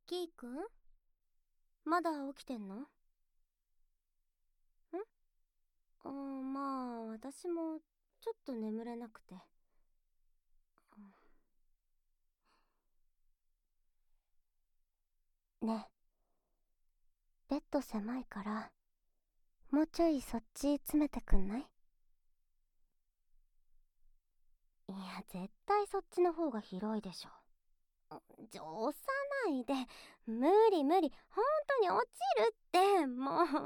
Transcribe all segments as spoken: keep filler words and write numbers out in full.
キーくん、まだ起きてんの？んあーまあ、私もちょっと眠れなくて。ねえ、ベッド狭いから、もうちょいそっち詰めてくんない？いや、絶対そっちの方が広いでしょ。じゃ、押さないで。無理無理。本当に落ちるって、もう。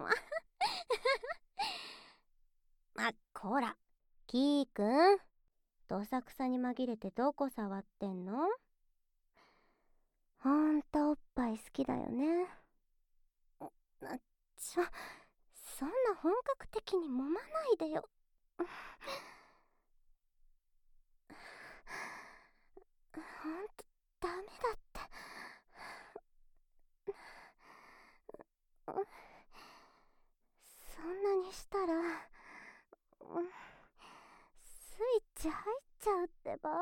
あ、こら。キーくん。どさくさに紛れてどこ触ってんの？ほんとおっぱい好きだよね。あ、ちょ、そんな本格的に揉まないでよ。ほんとダメだって。そんなにしたら、スイッチ入っちゃうってば。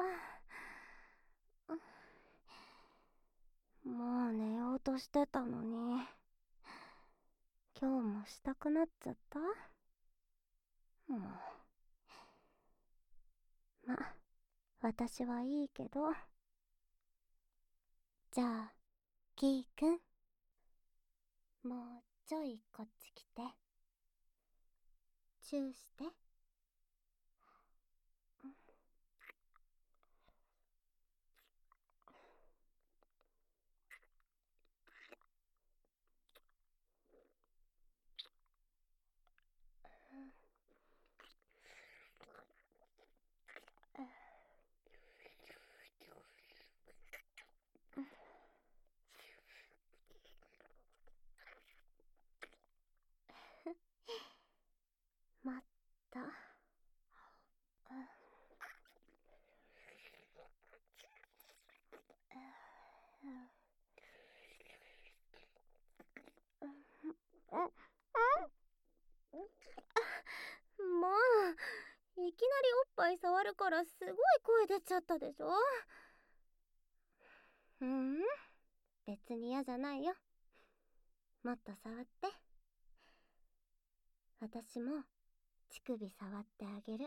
もう寝ようとしてたのに、今日もしたくなっちゃった？もう。ま、私はいいけど。じゃあ、キーくん。もうちょいこっち来て。チューして。まった。もう、いきなりおっぱい触るからすごい声出ちゃったでしょ。うん、別に嫌じゃないよ。もっと触って。私も乳首触ってあげる。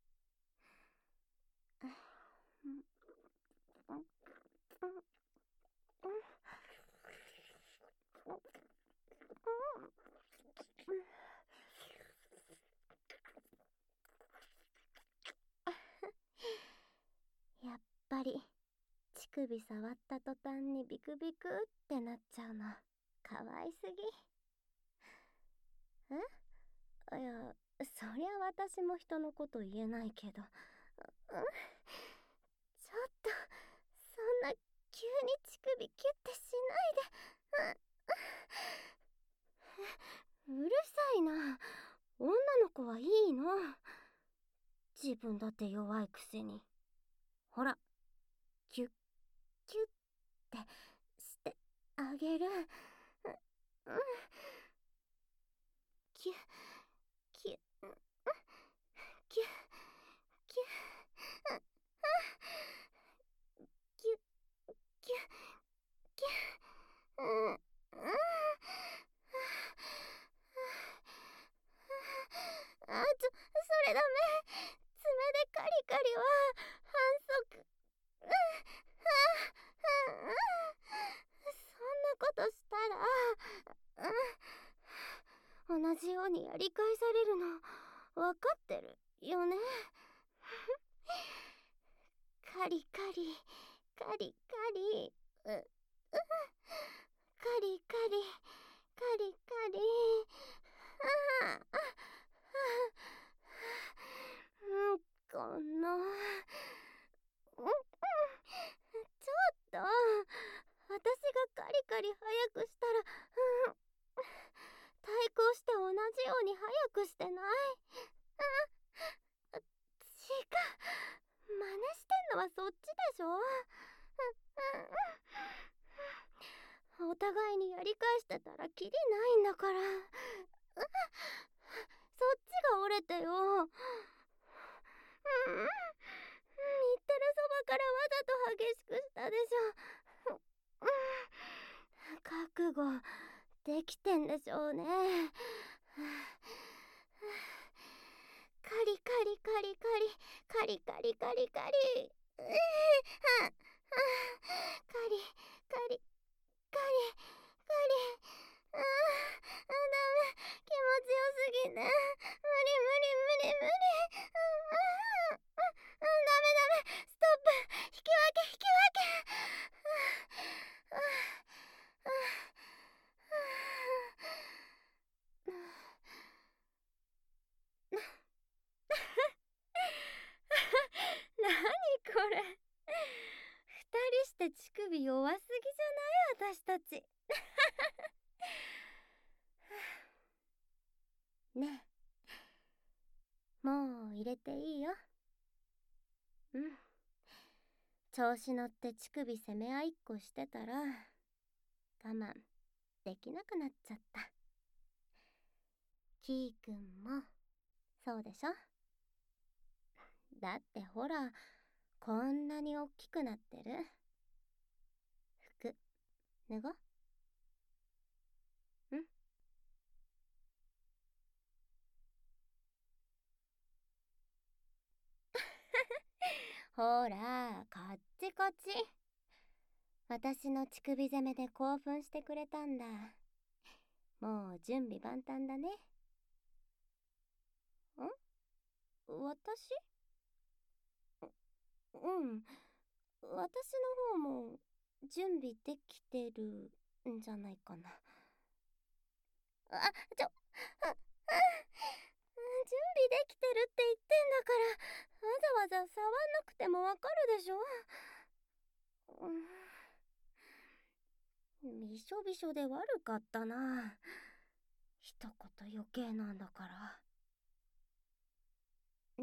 やっぱり乳首触った途端にビクビクってなっちゃうのかわいすぎ。え？いや、そりゃ私も人のこと言えないけど、うん、ちょっとそんな急に乳首キュッてしないで。う、うるさいな。女の子はいいの。自分だって弱いくせに。ほら、キュッキュッってしてあげる。うん、キュッキュッキュッキュッキュッキュッキュッ、うん、うん、あ、ちょ、それダメ。爪でカリカリは反則。うん、うん、うん、そんなことしたら、うん、同じようにやり返されるの分かってるよね。カリカリカリカリ、う、うん、カリカリカリカリ、ああ、うん、この、うん、うん、ちょっと、私がカリカリ早くしたら、うん、対抗して同じように早くしてない？あ、違う。真似してんのはそっちでしょ。うん、お互いにやり返してたらキリないんだから。そっちが折れてよ。うん、言ってるそばからわざと激しくしたでしょ。うん、 覚悟できてんでしょうね。カリカリカリカリカリカリカリカリうえははカリカリカリカリあーあダメ気持ちよすぎて無理無理無理無理あああダメダメストップ引き分け引き分けあああなにこれ、二人して乳首弱すぎじゃない私たちねえ、もう入れていいよ。うん、調子乗って乳首攻め合いっこしてたら我慢できなくなっちゃった。キーくんもそうでしょ。だってほら、こんなにおっきくなってる。服脱ごう。んほら、こっちこっち。私の乳首攻めで興奮してくれたんだ。もう準備万端だね。ん私うん。私の方も準備できてるんじゃないかな。あ、ちょ、あ、あ、準備できてるって言ってんだから、わざわざ触んなくてもわかるでしょ。うん、びしょびしょで悪かったな。一言余計なんだから。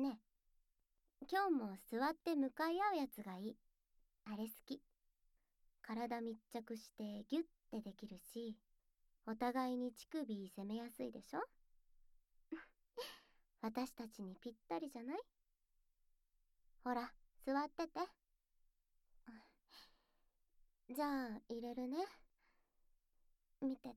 ねえ、今日も座って向かい合うやつがいい。あれ好き。体密着してギュッてできるし、お互いに乳首攻めやすいでしょ。私たちにぴったりじゃない？ほら、座ってて。じゃあ入れるね。見てて。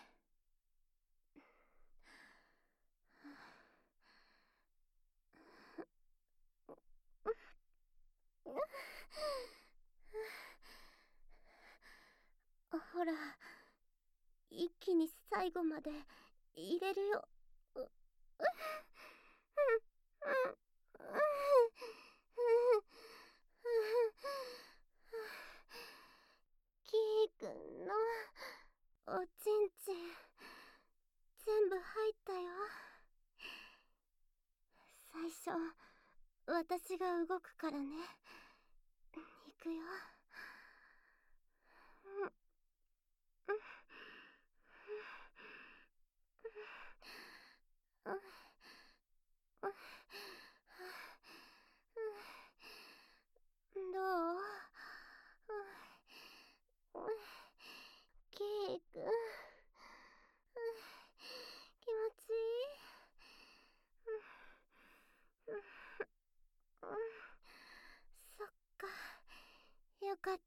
ほら、一気に最後まで入れるよ。う、う、うん、うん、うん、キーくんのおちんちん全部入ったよ。最初私が動くからね。行くよ。うん、うん、うん、うん、どう？キーくん、気持ちいい？そっか、よかった。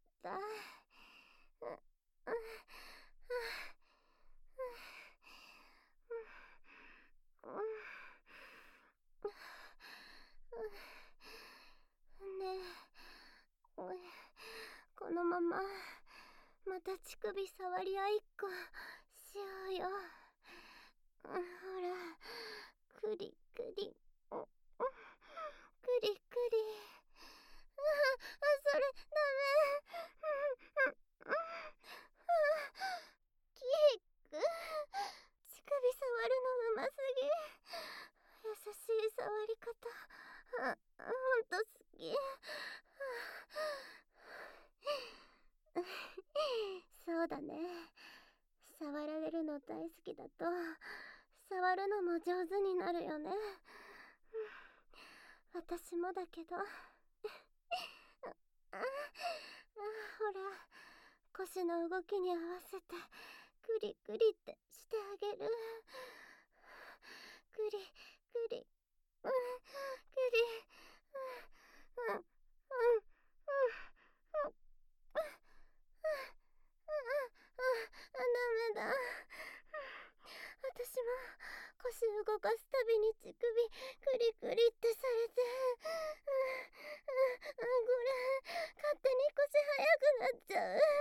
ねえ、このまままた乳首触り合いっこしようよ。ほら、クリクリ、クリクリ。あ、それダメ。キーくん、乳首触るのうますぎ。優しい触り方、あ、ほんと好き。そうだね。触られるの大好きだと触るのも上手になるよね。私もだけどああ、ほら、腰の動きに合わせてクリクリってしてあげる。クリクリ、うん、クリ、うん、うん、うん、うん、うん、うん、うん、 動かすたびに乳首クリクリってされて、うんうん、これ勝手に腰速くなっちゃう。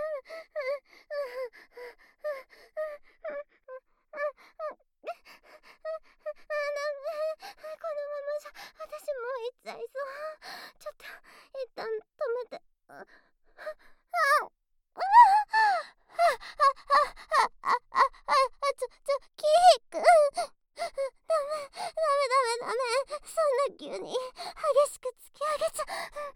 このままじゃ私もう行っちゃいそう。ちょっと一旦止めて。あああああちょちょキーくん、ダメダメダメダメ、そんな急に激しく突き上げちゃ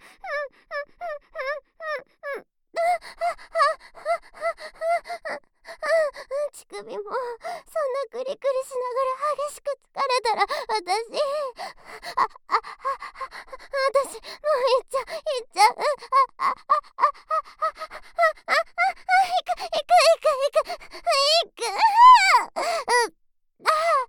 乳首もそんなクリクリしながら激しく疲れたら私あああ私もう行っちゃう行っちゃうああああああ行く行く行く行く行くああ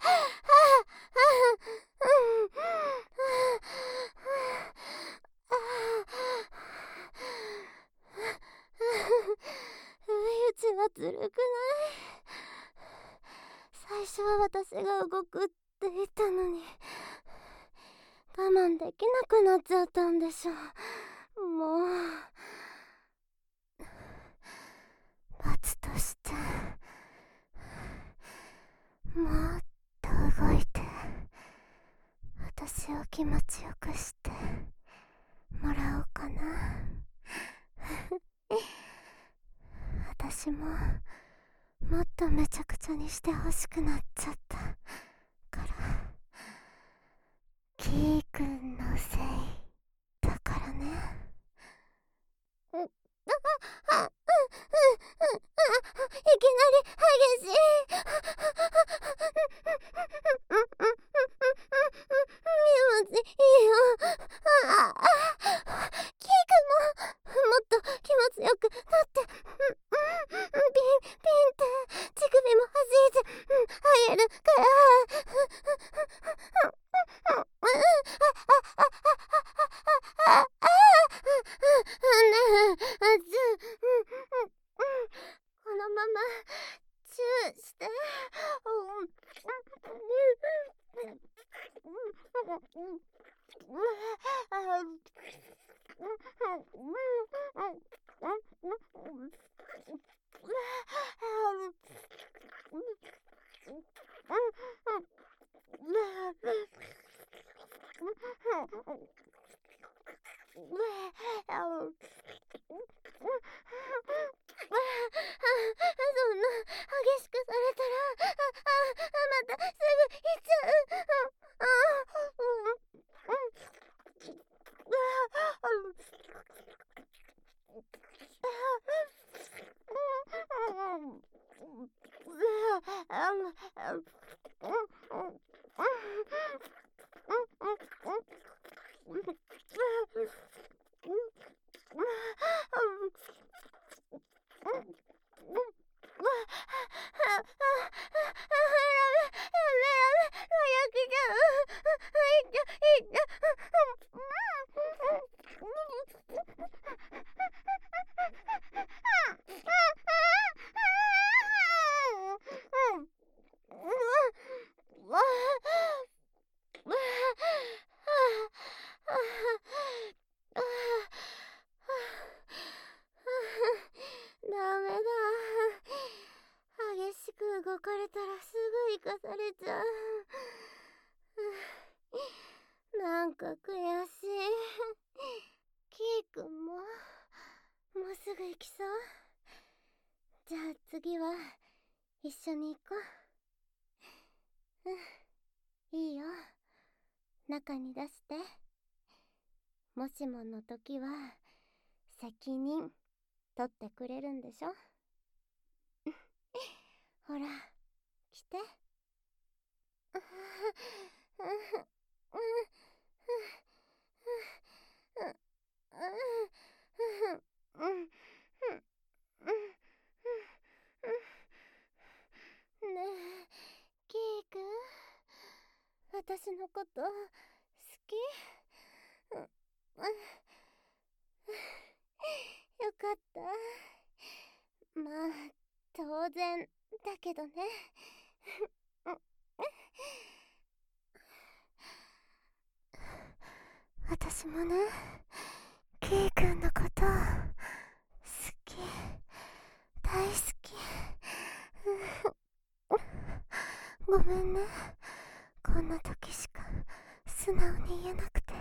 不意打ちはずるくない？最初は私が動くって言ったのに我慢できなくなっちゃったんでしょう。もう罰としてもっと動いて私を気持ちよくしてもらおうかな。私ももっとめちゃくちゃにしてほしくなっちゃったからキーくんのせいだからね。うああうんうんうんうんいきなり激しい気持ちいいよ。ああキーくんももっと気持ちよくなってピンピンって乳首も弾いて入るからこのままチューしてそんな激しくされたらああまたすぐ行っちゃう。あダメだ。激しく動かれたらすぐ生かされちゃう。なんか悔しい。キーくんももうすぐ行きそう？じゃあ次は一緒に行こう。うん、いいよ。中に出して。もしもの時は責任取ってくれるんでしょ？ほら来て。ねえキーくん、私のこと好き？よかった。まあ当然だけどね。 私もね、キーくんのこと好き、大好き。ごめんね、こんな時しか素直に言えなくて。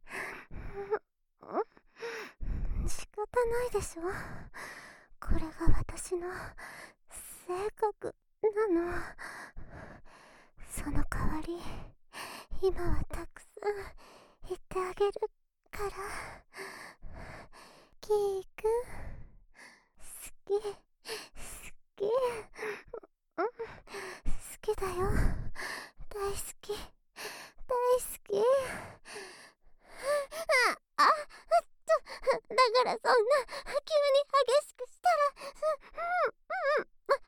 仕方ないでしょ、これが私の性格なの。その代わり今はたくさん言ってあげるから。キーくん好き、好き、うん、好きだよ、大好き、大好き。ああっと、だからそんな急に激しくしたら、うんうん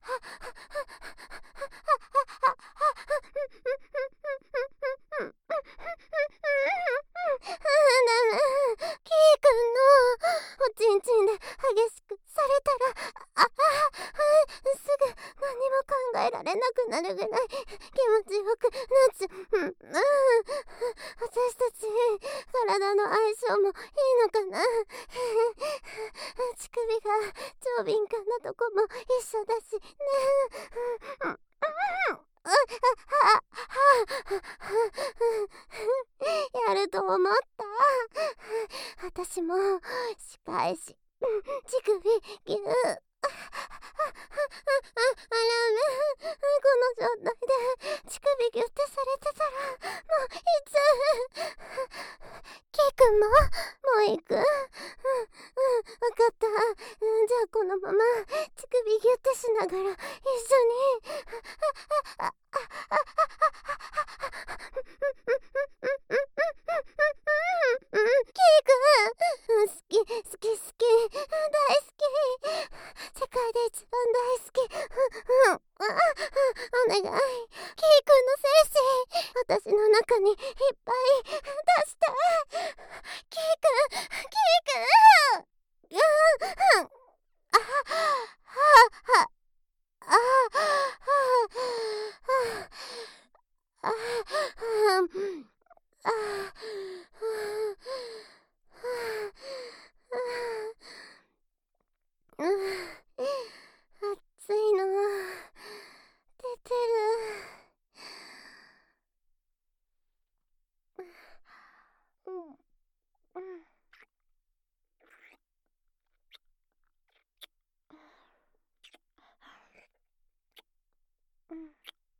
キーくんのおちんちんで激しくされたら、ああすぐ何も考えられなくなるぐらい気持ちよくなっちゃう。うん、うん、私たち体の相性もいいのかな。乳首が超敏感なとこも一緒だしね。うん、うん、やると思った。私も仕返し、乳首ギュー。あらめ、この状態で乳首ギュってされてたらもういつ。キーくんももう行く。うん、うん、わかった。うん、じゃあこのまま乳首ギュってしながら一緒に。キーくん、好き好き好き、大好き、世界で一番大好き。うん、うん、お願い、キーくんの精子私の中にいっぱい出して。キーくん、キーくん、うん、うん、あははあああああ暑いの出てる。うん、うん、うん、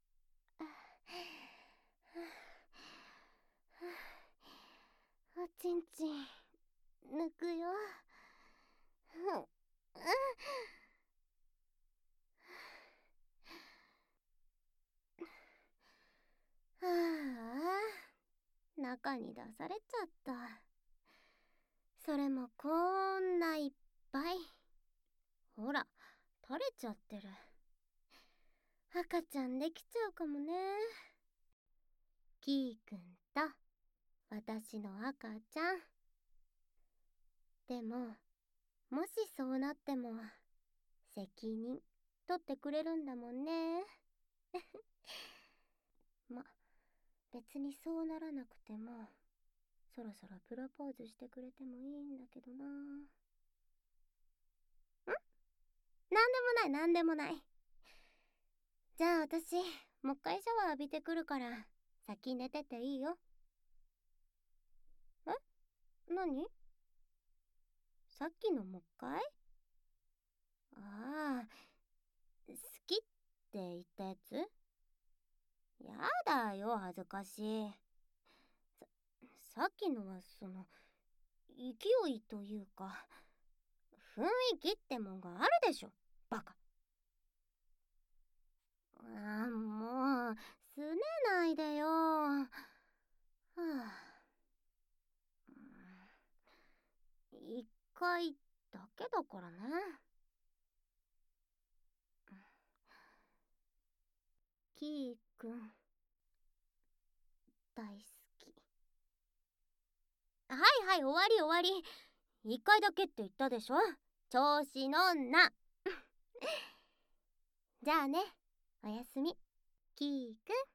おちんちん抜くよ。うん、うん、はあ、中に出されちゃった。それもこんないっぱい。ほら、垂れちゃってる。赤ちゃんできちゃうかもね。キーくんと私の赤ちゃん。でも、もしそうなっても責任取ってくれるんだもんね。ま、別にそうならなくてもそろそろプロポーズしてくれてもいいんだけどな。ん？なんでもない、なんでもない。じゃあ私もう一回シャワー浴びてくるから先寝てていいよ。え？何？さっきのもう一回？ああ、好きって言ったやつ？やだよ、恥ずかしい。さ、さっきのはその勢いというか雰囲気ってもんがあるでしょ、バカ。ああ、もうすねないでよ。はあ、一回だけだからね。キーくん大好き。はいはい、終わり終わり。一回だけって言ったでしょ、調子のんな。じゃあね、おやすみキーくん。